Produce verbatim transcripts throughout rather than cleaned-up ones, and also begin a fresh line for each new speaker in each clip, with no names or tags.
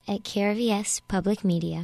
at K R V S Public Media.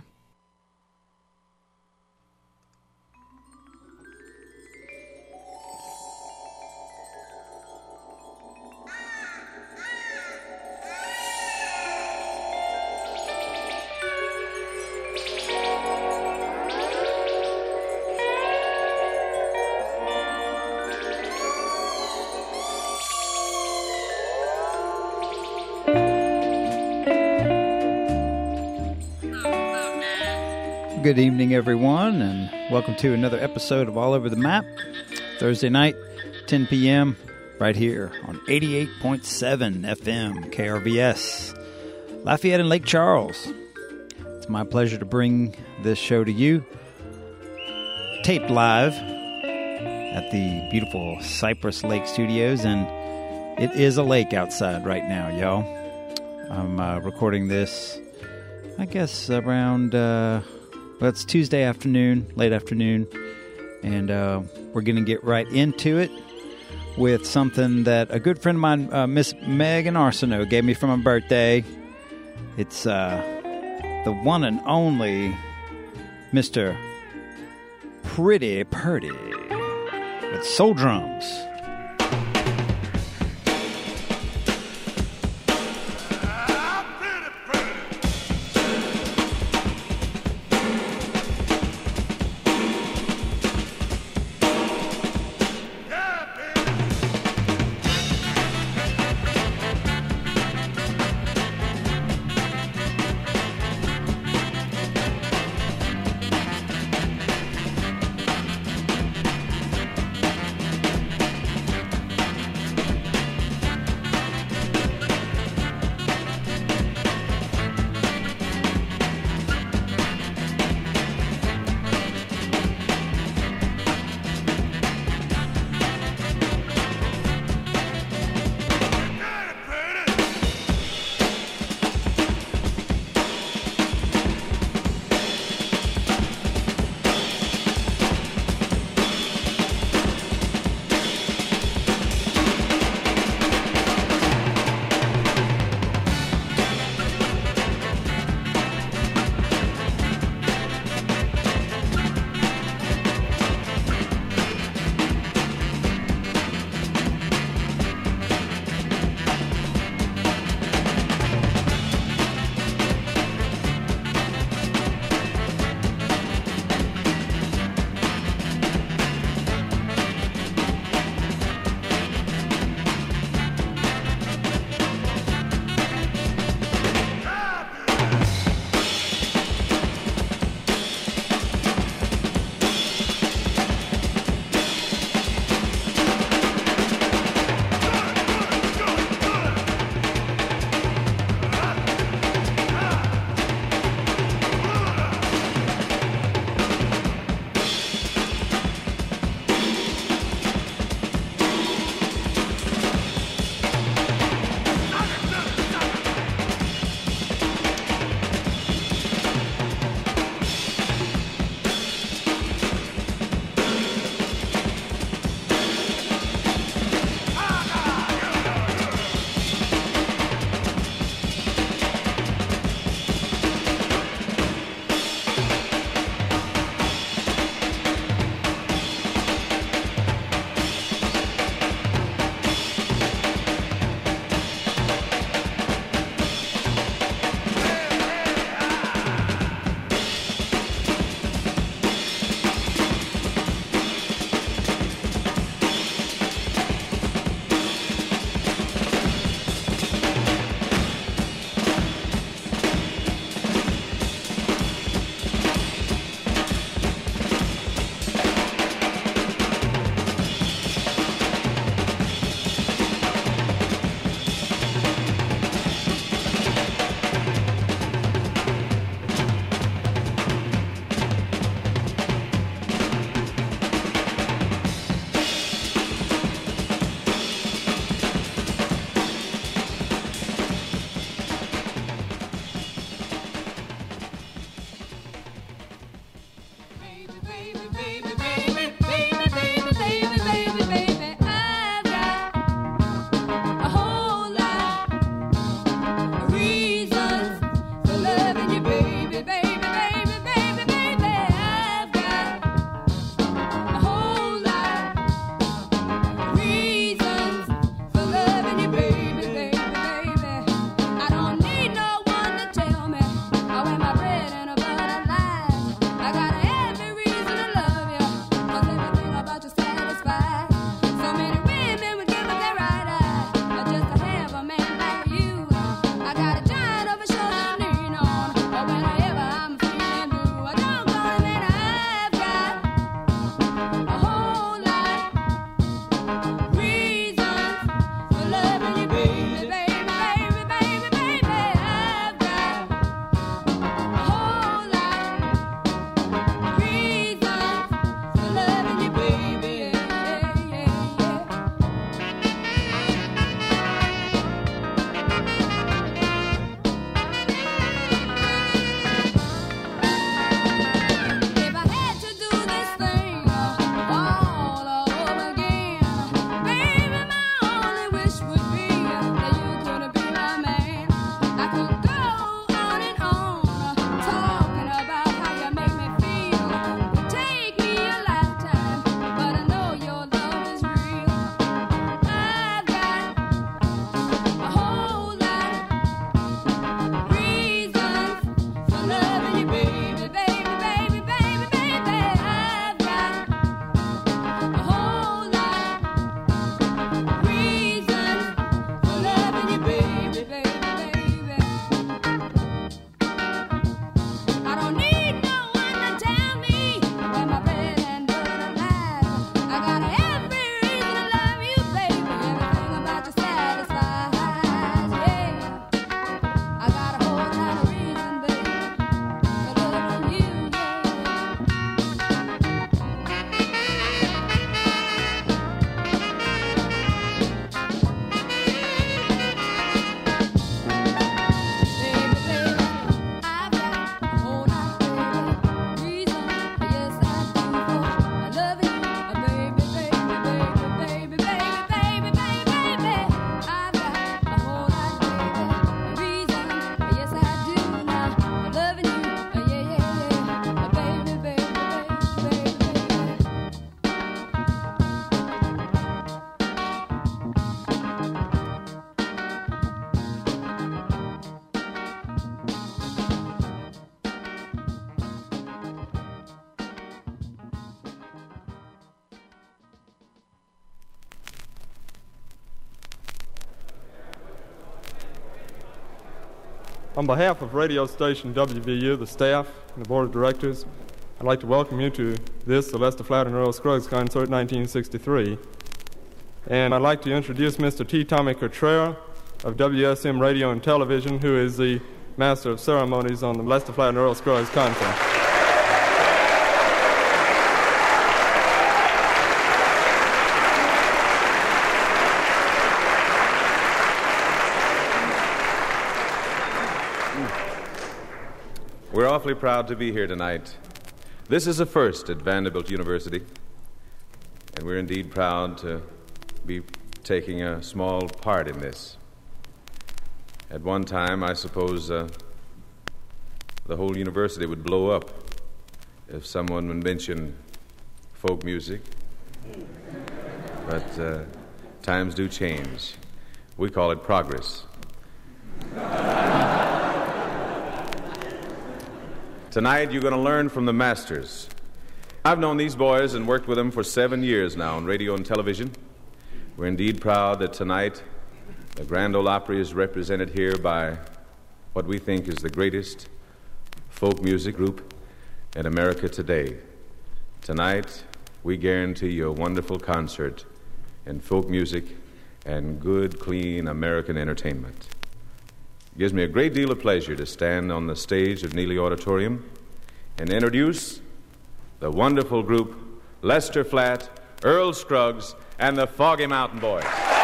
Good evening, everyone, and welcome to another episode of All Over the Map. Thursday night, ten p.m., right here on eighty-eight point seven F M, K R V S, Lafayette and Lake Charles. It's my pleasure to bring this show to you, taped live at the beautiful Cypress Lake Studios, and it is a lake outside right now, y'all. I'm uh, recording this, I guess, around... Uh, Well, it's Tuesday afternoon, late afternoon, and uh, we're going to get right into it with something that a good friend of mine, uh, Miss Megan Arsenault, gave me for my birthday. It's uh, the one and only Mister Pretty Purdy with Soul Drums.
On behalf of radio station W V U, the staff, and the board of directors, I'd like to welcome you to this, the Lester Flatt and Earl Scruggs Concert nineteen sixty-three. And I'd like to introduce Mister T. Tommy Cotrera of W S M Radio and Television, who is the master of ceremonies on the Lester Flatt and Earl Scruggs Concert.
We're awfully proud to be here tonight. This is a first at Vanderbilt University, and we're indeed proud to be taking a small part in this. At one time, I suppose uh, the whole university would blow up if someone would mention folk music. But uh, times do change. We call it progress. Tonight, you're going to learn from the masters. I've known these boys and worked with them for seven years now on radio and television. We're indeed proud that tonight the Grand Ole Opry is represented here by what we think is the greatest folk music group in America today. Tonight, we guarantee you a wonderful concert in folk music and good, clean American entertainment. It gives me a great deal of pleasure to stand on the stage of Neely Auditorium and introduce the wonderful group Lester Flatt, Earl Scruggs, and the Foggy Mountain Boys.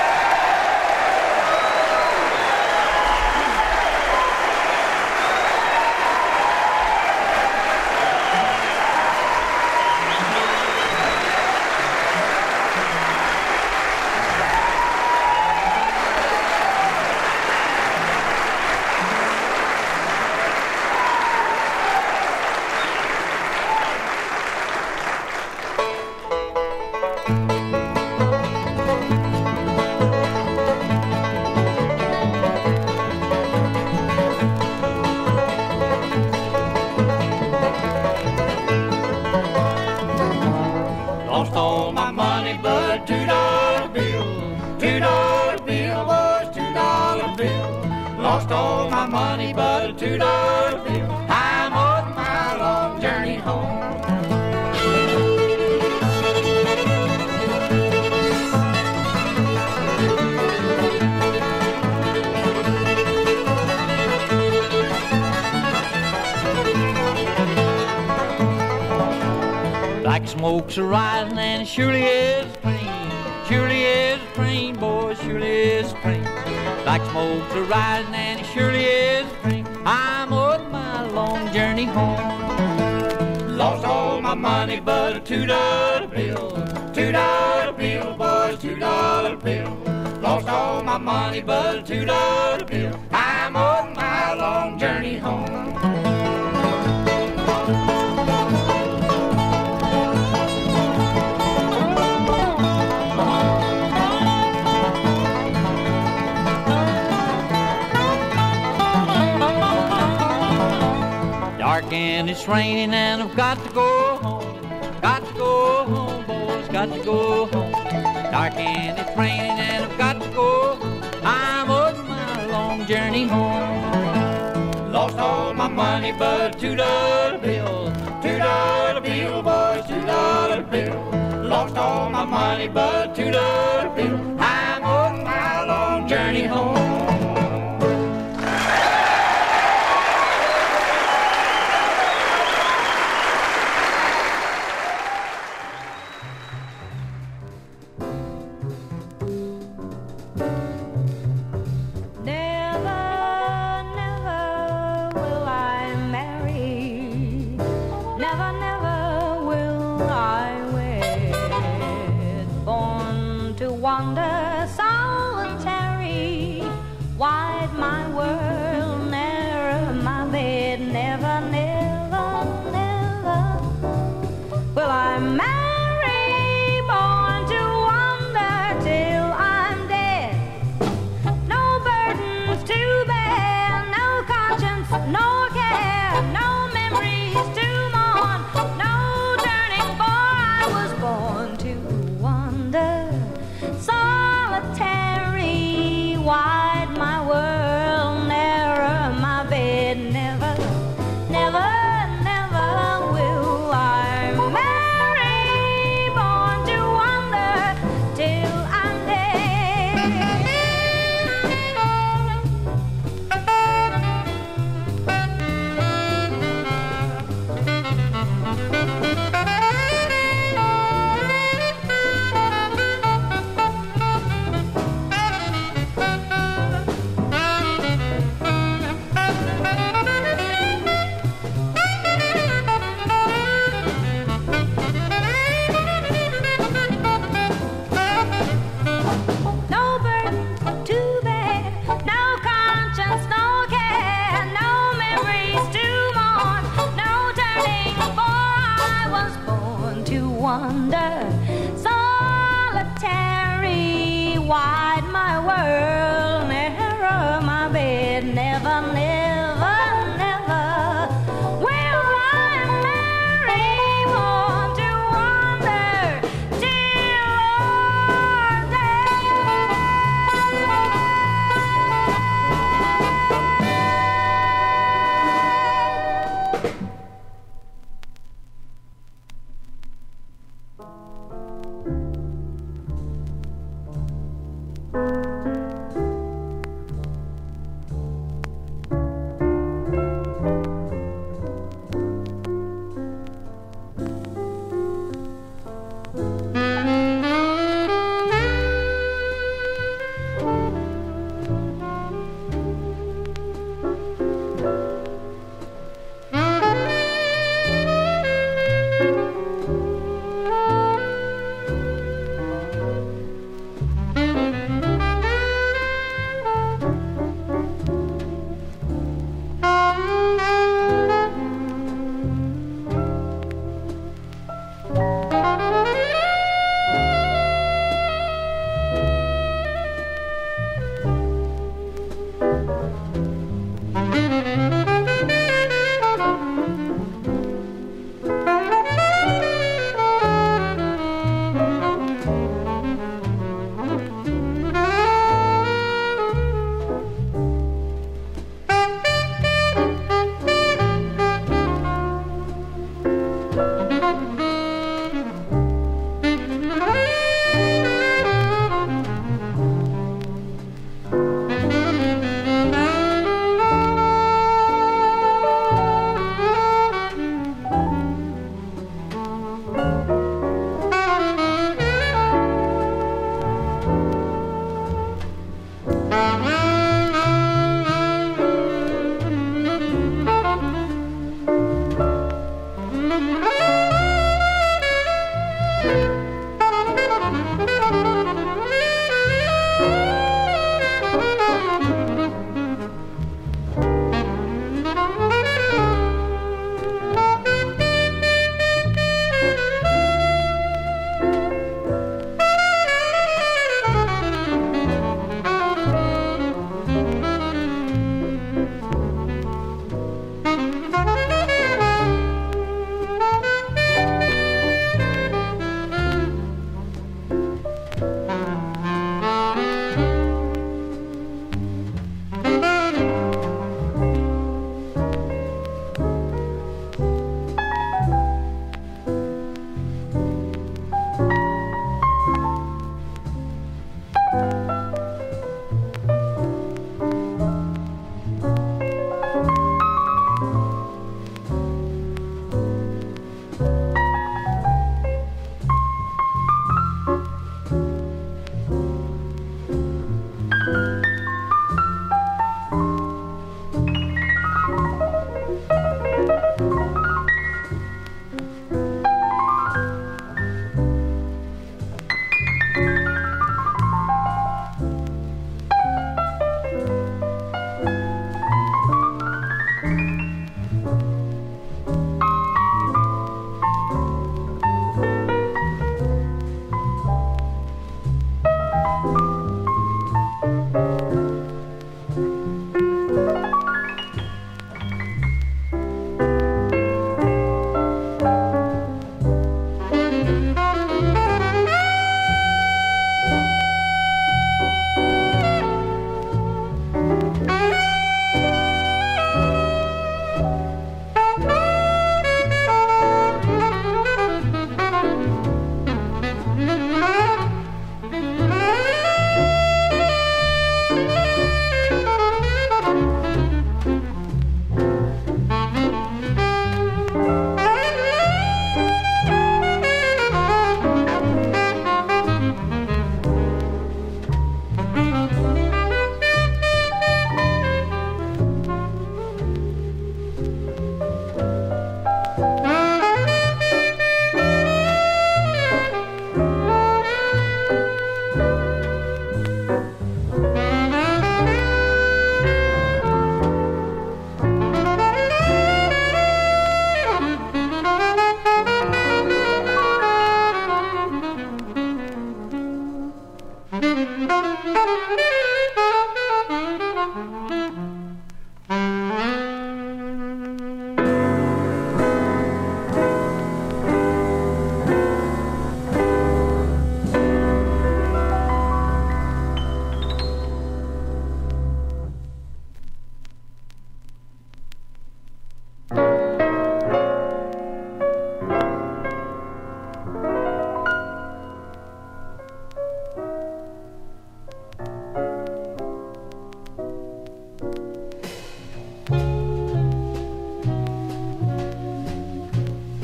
Smoke's a rising and it surely is spring. Surely is spring, boys, surely is spring. Like smoke's a rising and it surely is spring. I'm on my long journey home. Lost all my money but a two-dollar bill. Two-dollar bill, boys, two-dollar bill. Lost all my money but a two-dollar bill. I'm on my long journey home. And it's raining and I've got to go home. Got to go home, boys, got to go home. Dark and it's raining and I've got to go home. I'm on my long journey home. Lost all my money but a two-dollar bill. Two-dollar bill, boys, two-dollar bill. Lost all my money but a two-dollar bill. I'm on my long journey home.
Wide my world, narrow my bed. wonder. Solitary, wide my world, narrow my bed, never, never, never will I marry one to wander till our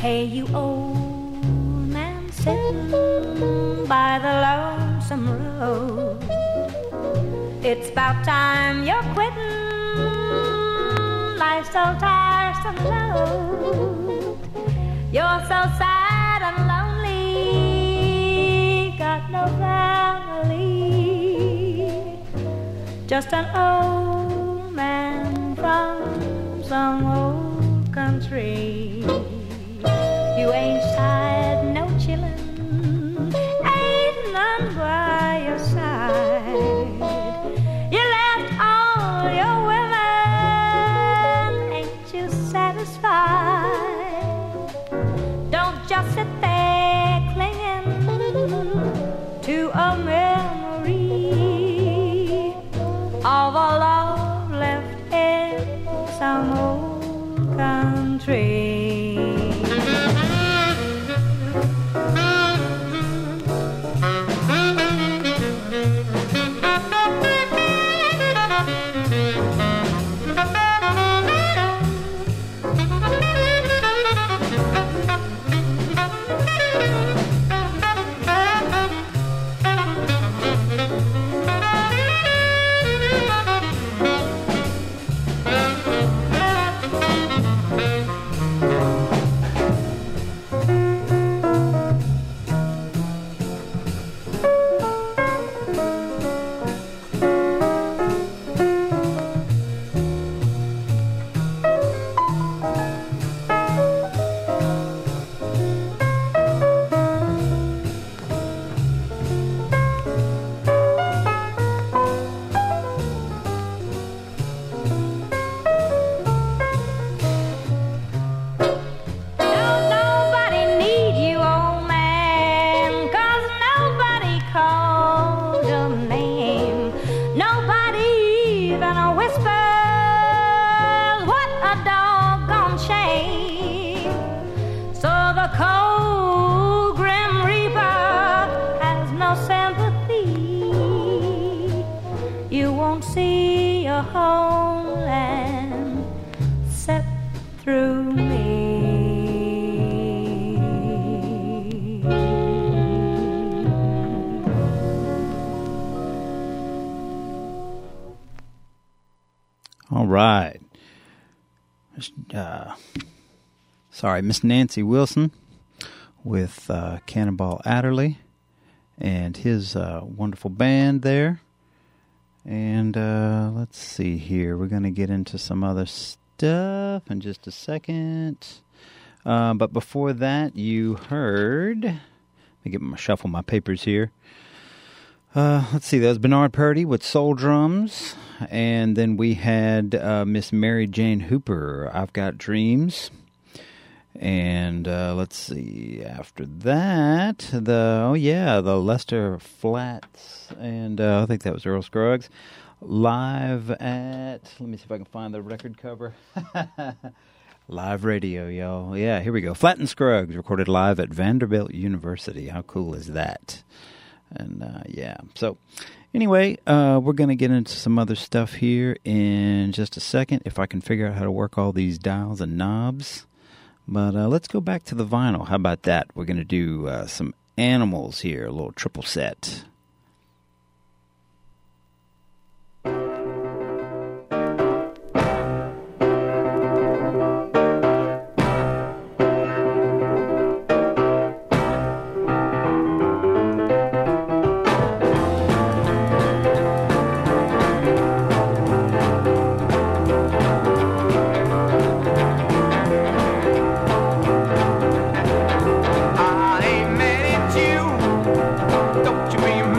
Hey, you old man sitting by the lonesome road, it's about time you're quitting life's so tiresome load. You're so sad and lonely, got no family, just an old man from some old country. You ain't had no chillin', ain't none by your side. You left all your women, ain't you satisfied? Don't just sit there clinging to a memory of a love left in some old country.
Right. Uh, sorry, Miss Nancy Wilson with uh, Cannonball Adderley and his uh, wonderful band there. And uh, let's see here. We're going to get into some other stuff in just a second. Uh, but before that, you heard... Let me get my shuffle my papers here. Uh, let's see, that was Bernard Purdy with Soul Drums. And then we had uh, Miss Mary Jane Hooper, I've Got Dreams. And uh, let's see, after that, the, oh yeah, the Lester Flats. And uh, I think that was Earl Scruggs. Live at, let me see if I can find the record cover. Live radio, y'all. Yeah, here we go. Flat and Scruggs, recorded live at Vanderbilt University. How cool is that? And, uh, yeah, so anyway, uh, we're going to get into some other stuff here in just a second, if I can figure out how to work all these dials and knobs. But uh, let's go back to the vinyl. How about that? We're going to do uh, some Animals here, a little triple set.
Don't you be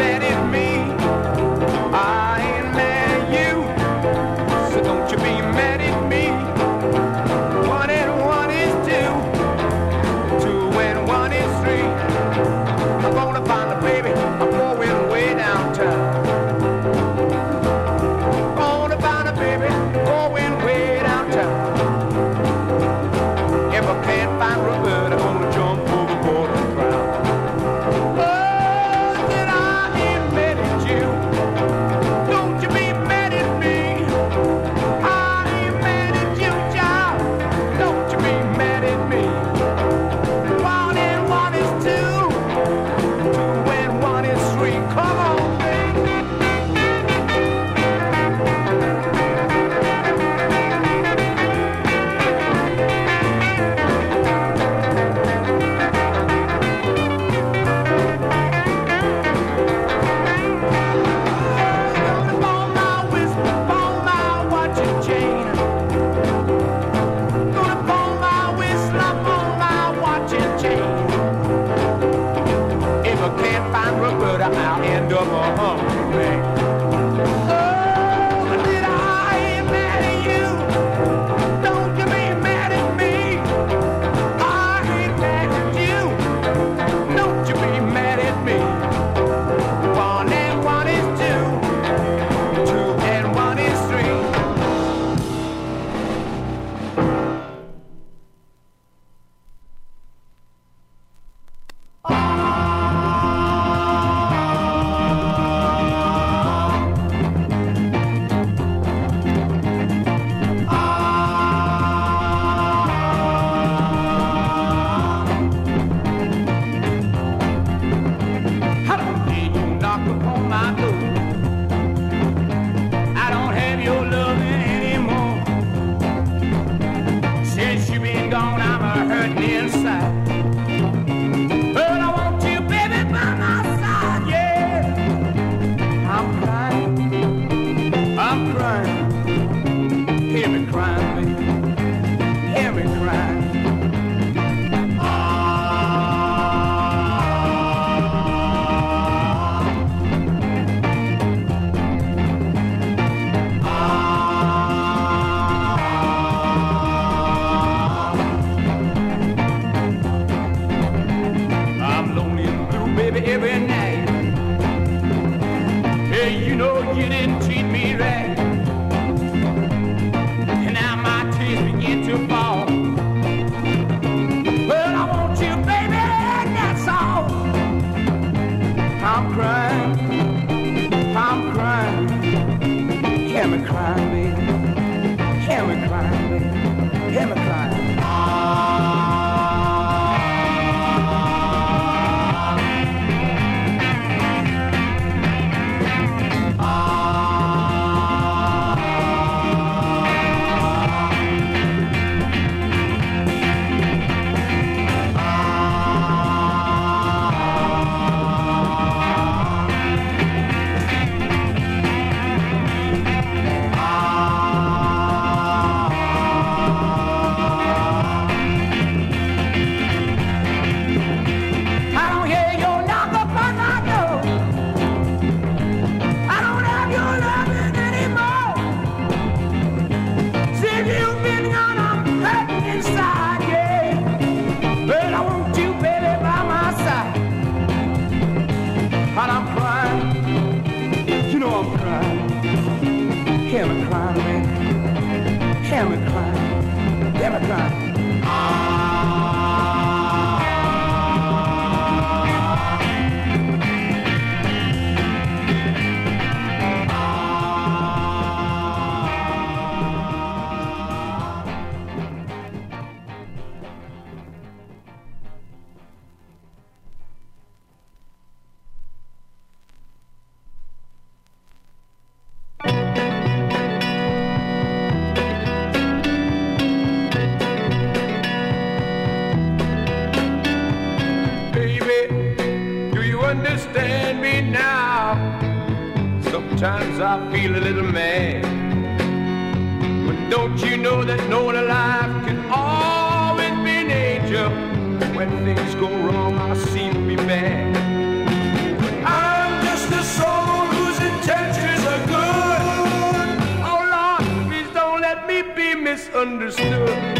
Understand me now. Sometimes I feel a little mad, but don't you know that no one alive can always be an angel? When things go wrong, I seem to be bad. I'm just a soul whose intentions are good. Oh Lord, please don't let me be misunderstood.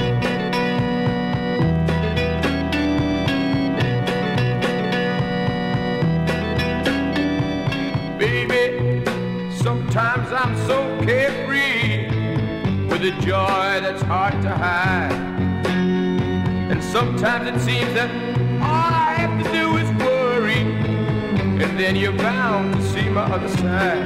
Sometimes I'm so carefree with a joy that's hard to hide. And sometimes it seems that all I have to do is worry, and then you're bound to see my other side.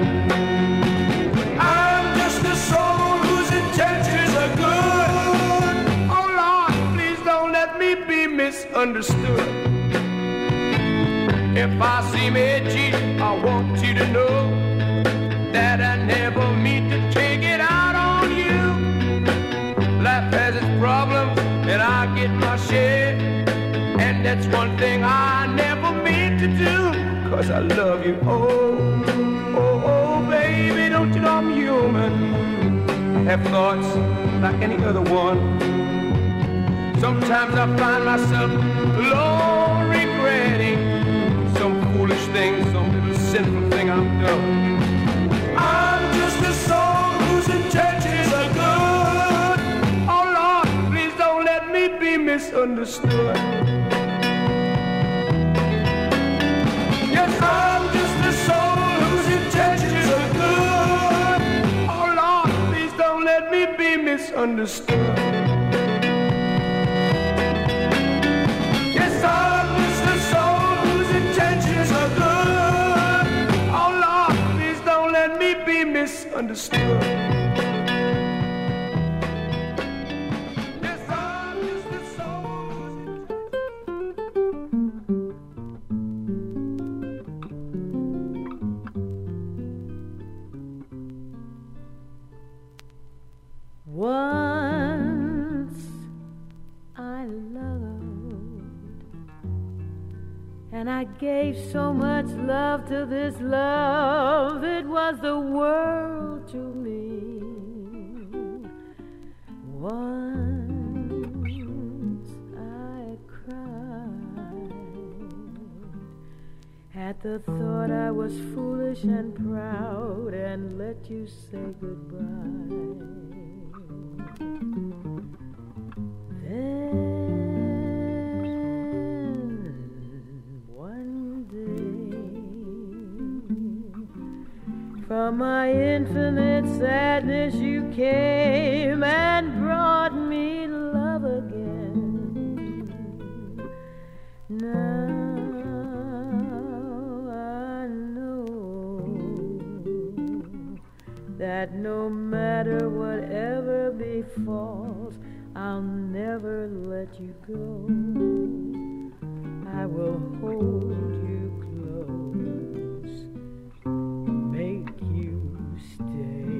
I'm just a soul whose intentions are good. Oh Lord, please don't let me be misunderstood. If I seem edgy, I want you to know that I never mean to take it out on you. Life has its problems, and I get my share. And that's one thing I never mean to do, 'cause I love you. Oh, oh, oh, baby, don't you know I'm human? I have thoughts like any other one. Sometimes I find myself alone regretting some foolish thing, some little sinful thing I've done. I'm just a soul whose intentions are good. Oh Lord, please don't let me be misunderstood. Yes, I'm just a soul whose intentions are good. Oh Lord, please don't let me be misunderstood. Yes, I'm just a soul whose intentions are good. Oh Lord, please don't let me be misunderstood. Yes, I'm just a soul whose
Once I loved, and I gave so much love to this love, it was the world to me. Once I cried at the thought I was foolish and proud and let you say goodbye. Then one day, from my infinite sadness you came and brought me love again. Now I know that no matter whatever befalls, I'll never let you go. I will hold you close, make you stay,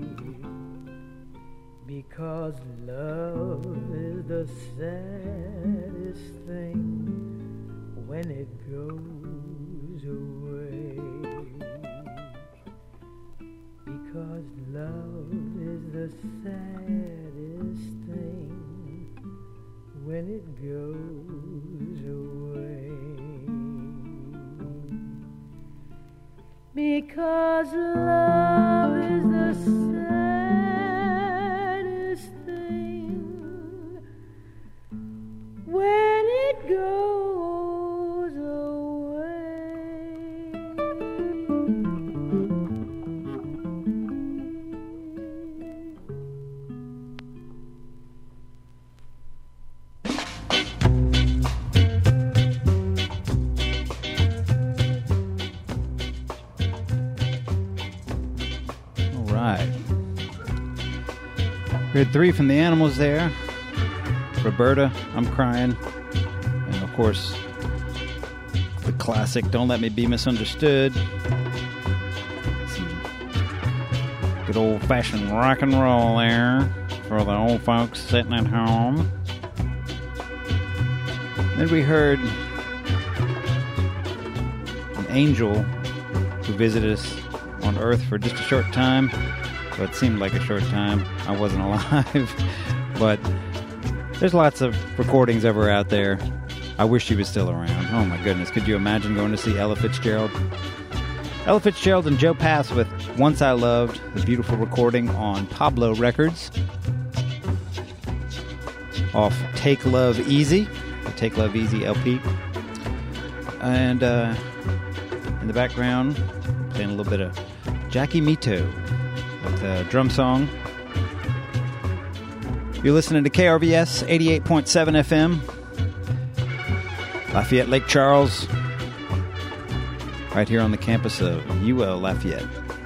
because love is the saddest thing when it goes away. Because love is the saddest thing when it goes away. Because love is the saddest thing when it goes away.
We had three from the Animals there. Roberta, I'm Crying. And of course, the classic, Don't Let Me Be Misunderstood. Some good old-fashioned rock and roll there for the old folks sitting at home. Then we heard an angel who visited us on Earth for just a short time. Well, it seemed like a short time. I wasn't alive. But there's lots of recordings of her out there. I wish she was still around. Oh my goodness. Could you imagine going to see Ella Fitzgerald? Ella Fitzgerald and Joe Pass with Once I Loved, the beautiful recording on Pablo Records. Off Take Love Easy, the Take Love Easy L P. And uh, in the background, playing a little bit of Jackie Mito with a drum song. You're listening to K R V S eighty-eight point seven F M, Lafayette, Lake Charles, right here on the campus of U L Lafayette.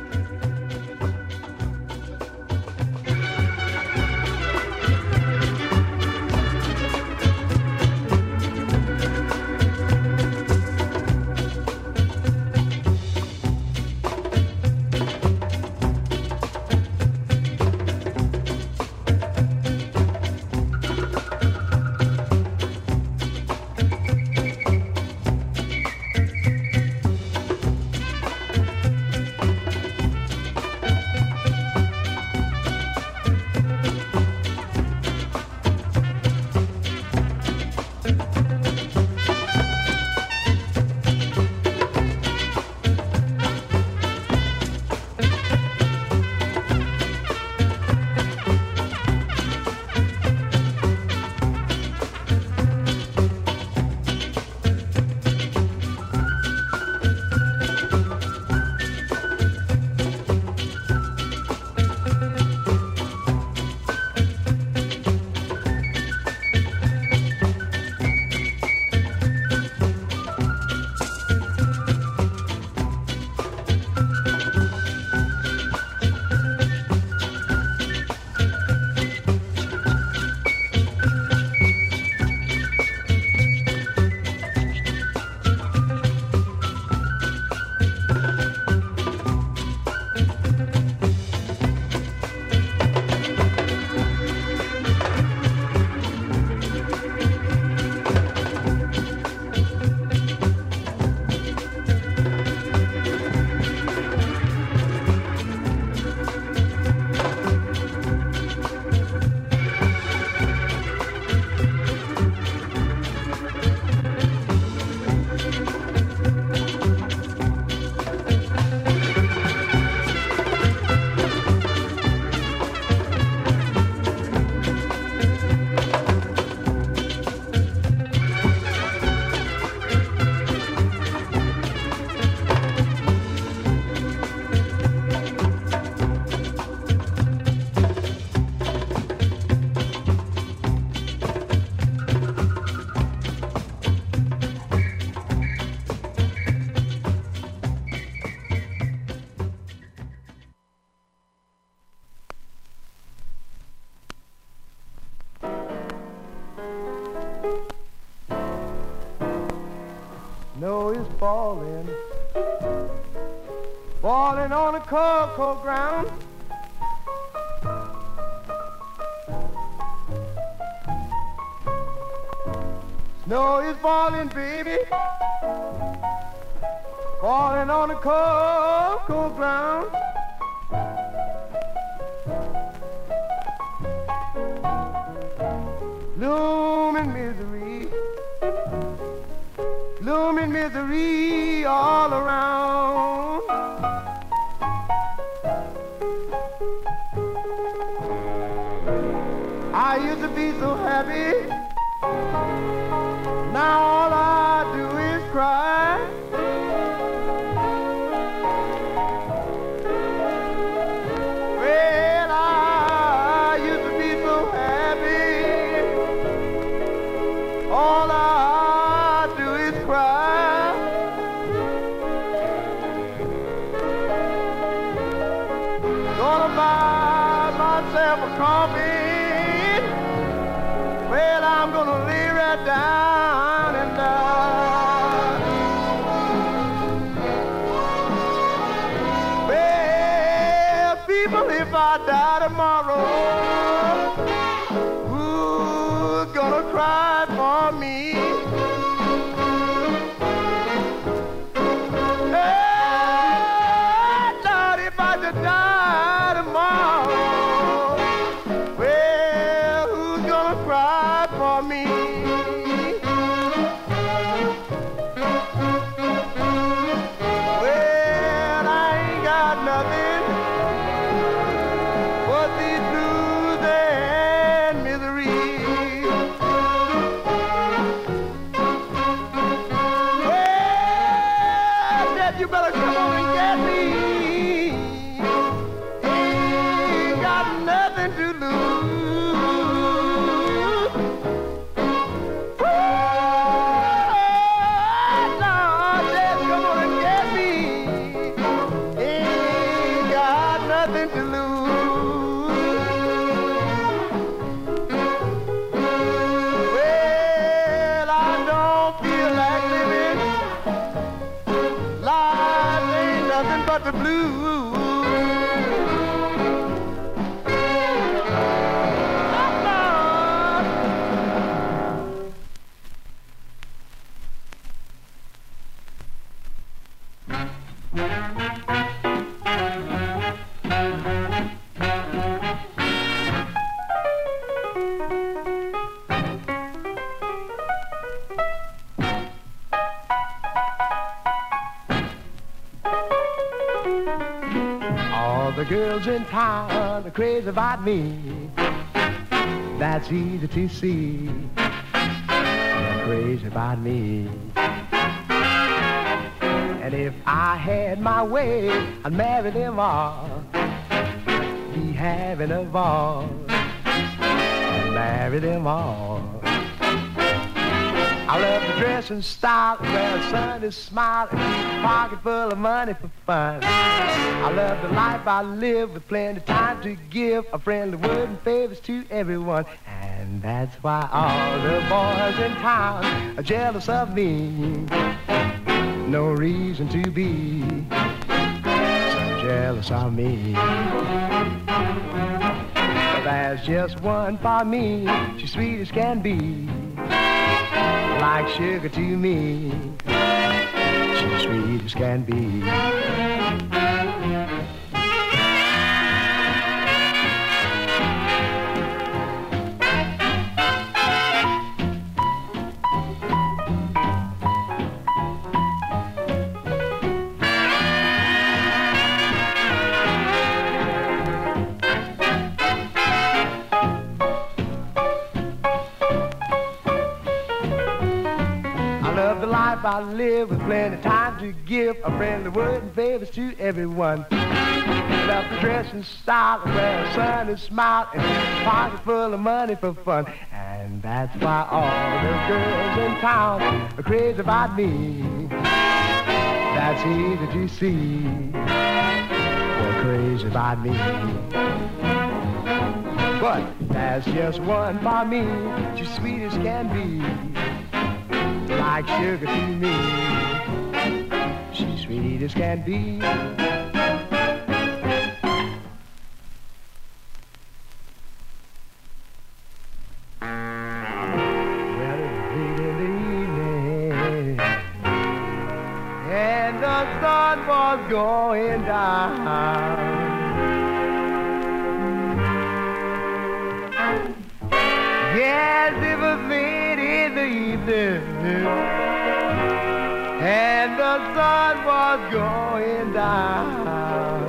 Falling, falling on the cocoa ground. Snow is falling, baby, falling on the cocoa ground. Looming misery, looming misery all around. I used to be so happy, now all I do is cry. Well, I used to be so happy, all I do is cry. Gonna buy myself a coffee, I'm gonna lay right down and die. Well, people, if I die tomorrow, who's gonna cry for me? Hey, Lord, if I should die tomorrow, well, who's gonna cry for me? Well, I ain't got nothing but these blues and misery. Well, Dad, you better come on and get me. Ain't got nothing to lose. Oh, Lord, Dad, come on and get me. Ain't got nothing to lose. Well, I don't feel like living. Life ain't nothing but the blues. All the girls in town are crazy about me. That's easy to see. They're crazy about me. And if I had my way, I'd marry them all. Be having a ball. And marry them all. I love to dress in style where the sun is smiling, keep a pocket full of money for fun. I love the life I live with plenty of time to give a friendly word and favors to everyone. And that's why all the boys in town are jealous of me. No reason to be so jealous of me. But there's just one for me, she's sweet as can be. Like sugar to me, she's sweet as can be. I live with plenty of time to give a friendly word and favors to everyone. Love to dress in style and wear a sunny smile and a pocket full of money for fun. And that's why all the girls in town are crazy about me. That's easy to see. They're crazy about me. But there's just one for me, she's sweet as can be. Like sugar to me, she's sweet as can be. Well, it's late in the evening, and the sun was going down. Yes, it was late in the evening, and the sun was going down.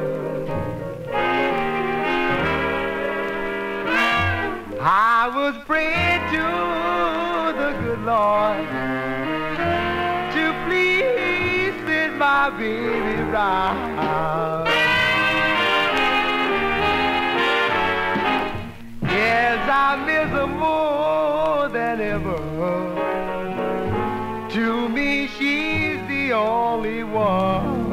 I was praying to the good Lord to please send my baby round. Yes, I miss her more than ever. To me, she's the only one.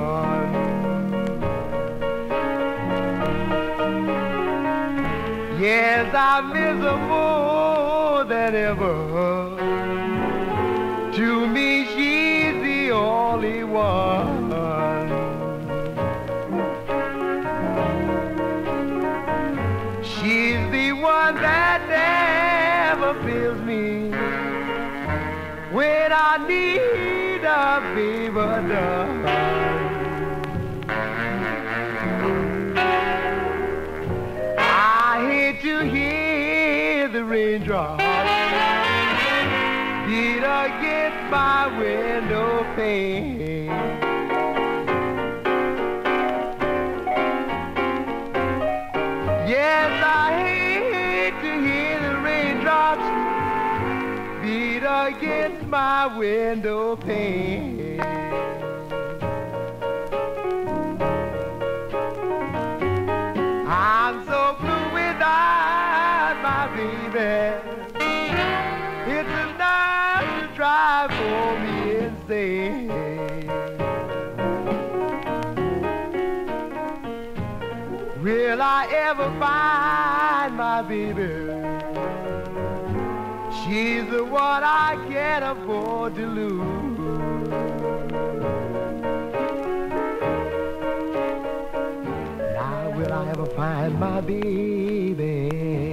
Yes, I miss her more than than ever. To me, she's the only one. She's the one that never fails me when I need a favor done. I hate to hear the raindrops beat against my window pane. Yes, I hate to hear the raindrops beat against my window pane. I'm so blue without my baby. It's enough to drive for me insane. Will I ever find my baby? She's the one I can't afford to lose. Now will I ever find my baby?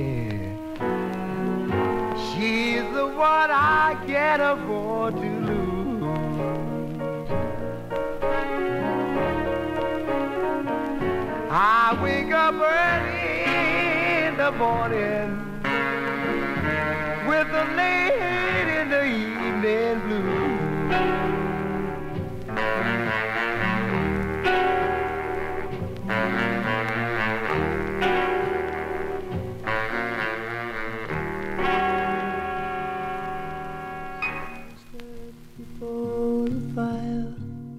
She's the one I can't afford to lose. I wake up early in the morning with the late in the evening blue.
Before the fire,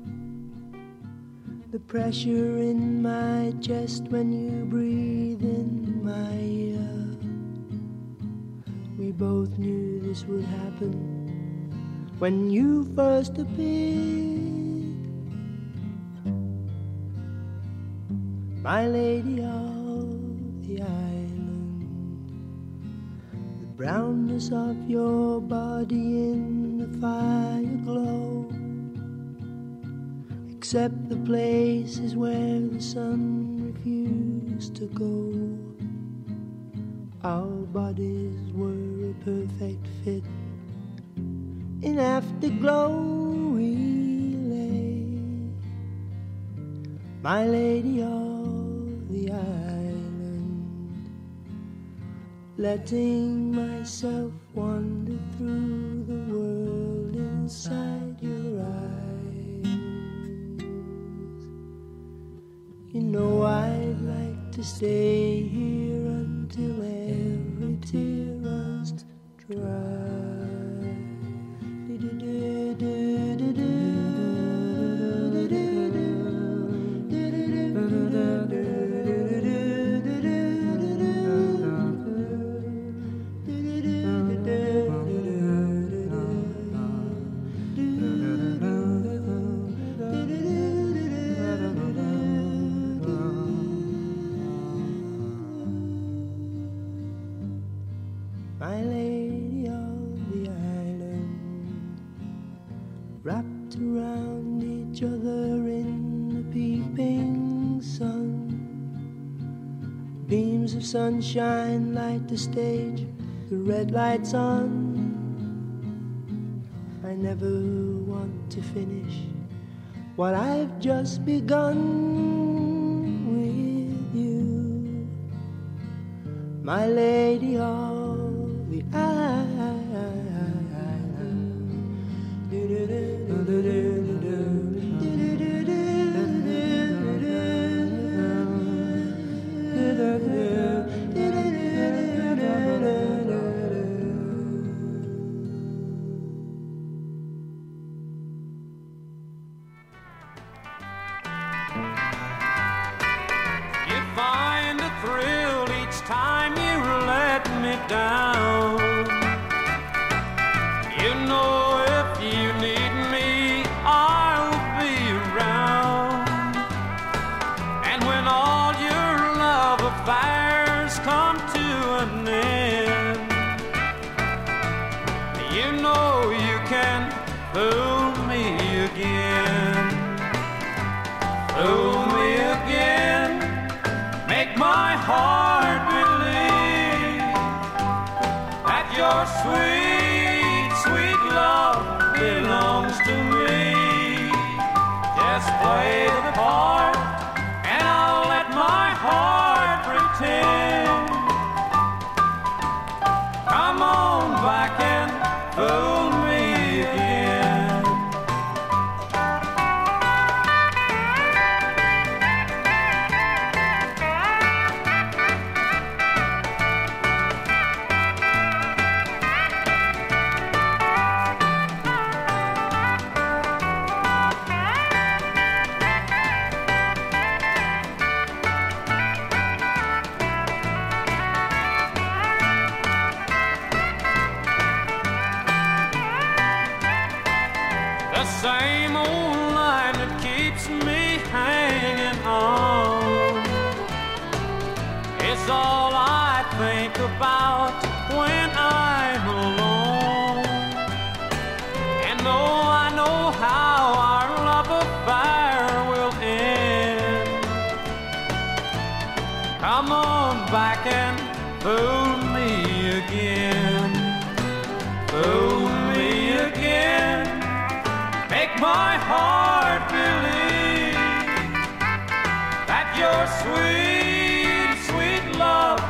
the pressure in my chest when you breathe in my ear. We both knew this would happen when you first appeared. My lady of the island, the brownness of your body in the fire glow, except the places where the sun refused to go. Our bodies were a perfect fit. In afterglow we lay, my lady of the island, letting myself wander through the world inside your eyes. You know I'd like to stay here until every tear runs dry. My lady of the island, wrapped around each other in the peeping sun. Beams of sunshine light the stage, the red lights on. I never want to finish what I've just begun with you, my lady of the island.
You find a thrill each time you let me down. You know if you need me, I'll be around. And when all your love affairs come to an end, You know you can fool me again. Fool me again. Make my heart believe that your sweet, sweet love belongs to me. Just play the part and I'll let my heart pretend. Come on back and fool me again. The same old line that keeps me hanging on is all I think about when I'm alone. And though I know how our love affair will end, come on back and fool me again. Fool me again. Make my heart believe that your sweet, sweet love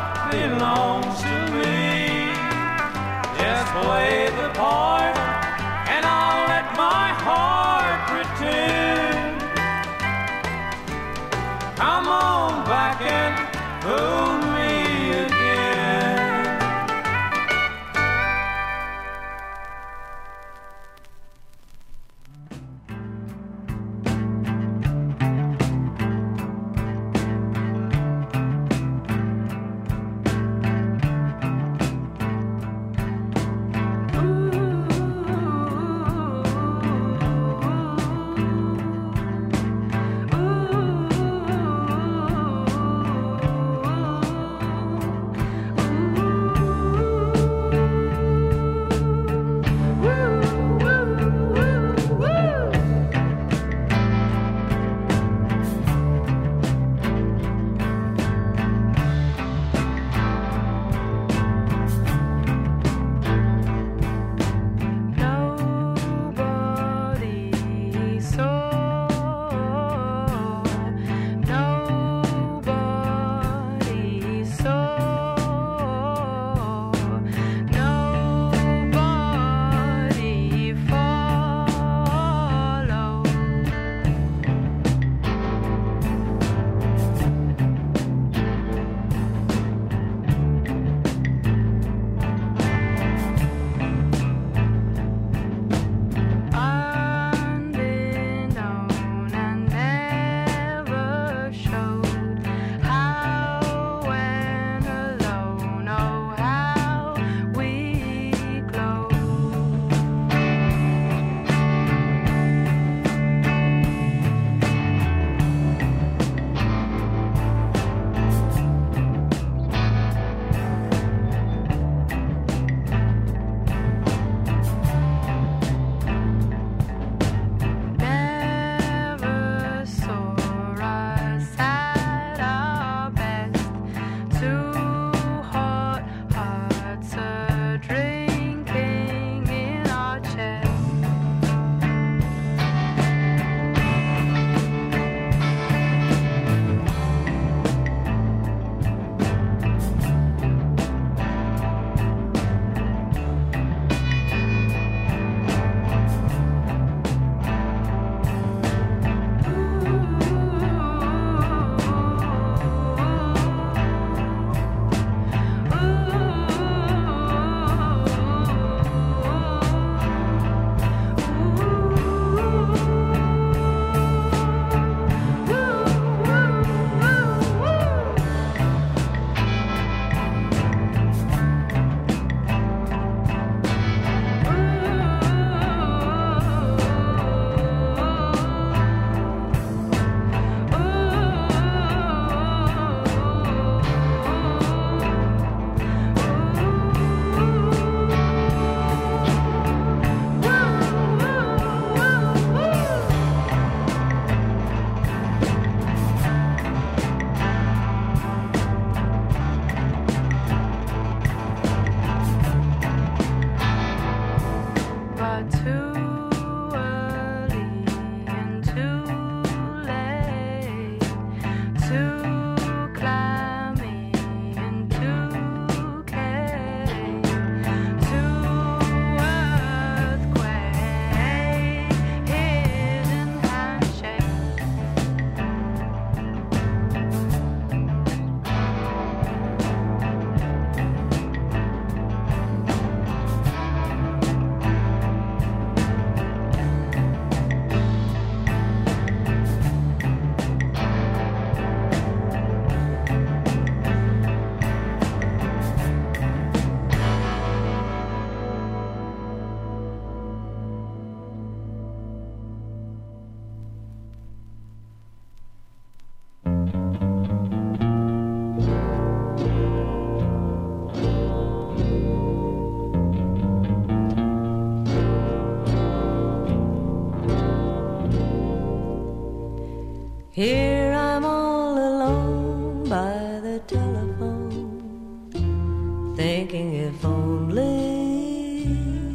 Here I'm all alone by the telephone, thinking if only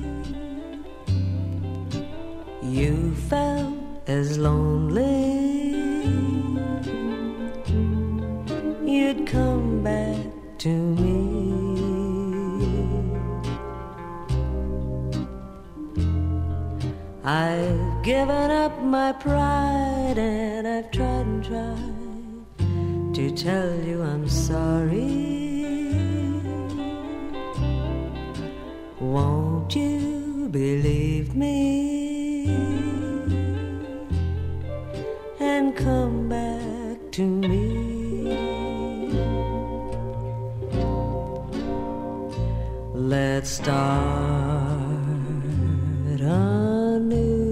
you felt as lonely, you'd come back to me. I've given up my pride and I've tried and tried to tell you I'm sorry. Won't you believe me and come back to me? Let's start anew.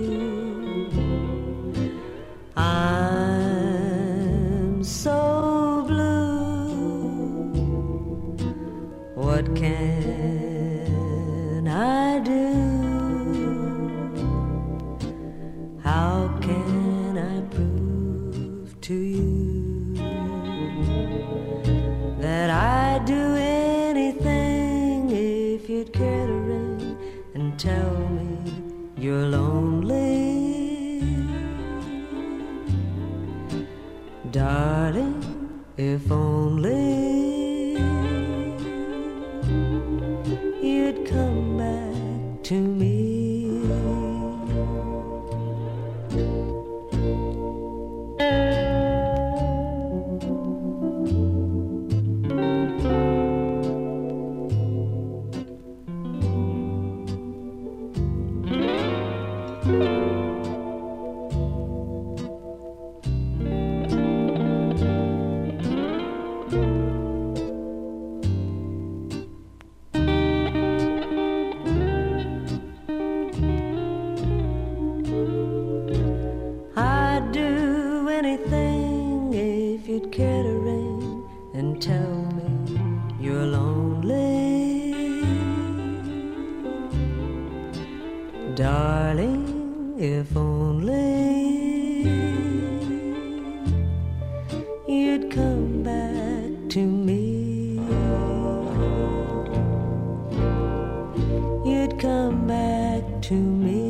I'm so blue. What can I do? How can I prove to you that I'd do anything if you'd care to ring and tell me you're lonely? Darling, if only you'd come back to me. I'd do anything if you'd care to ring and tell me you're lonely. Darling, if only you'd come back to me. You'd come back to me.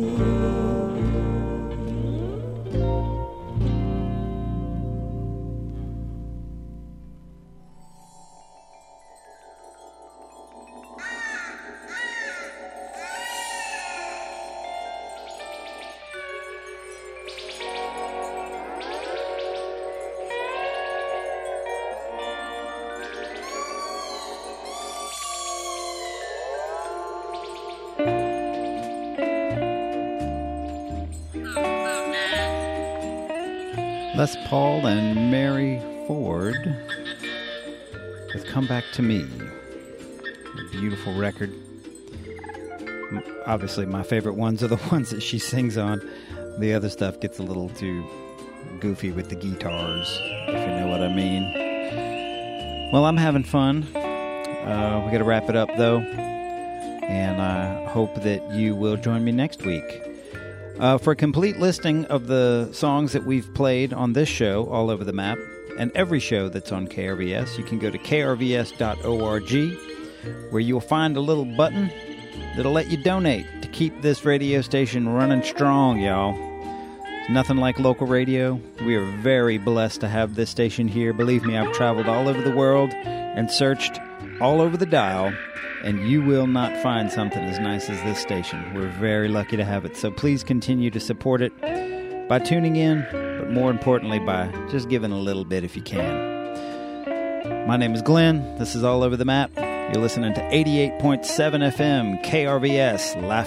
Les Paul and Mary Ford with Come Back to Me. A beautiful record. Obviously, my favorite ones are the ones that she sings on. The other stuff gets a little too goofy with the guitars, if you know what I mean. Well, I'm having fun. Uh, we got to wrap it up, though. And I hope that you will join me next week. Uh, for a complete listing of the songs that we've played on this show, All Over the Map, and every show that's on K R V S, you can go to K R V S dot org, where you'll find a little button that'll let you donate to keep this radio station running strong, y'all. It's nothing like local radio. We are very blessed to have this station here. Believe me, I've traveled all over the world and searched all over the dial, and you will not find something as nice as this station. We're very lucky to have it. So please continue to support it by tuning in, but more importantly, by just giving a little bit if you can. My name is Glenn. This is All Over the Map. You're listening to eighty-eight point seven F M, K R V S, Laugh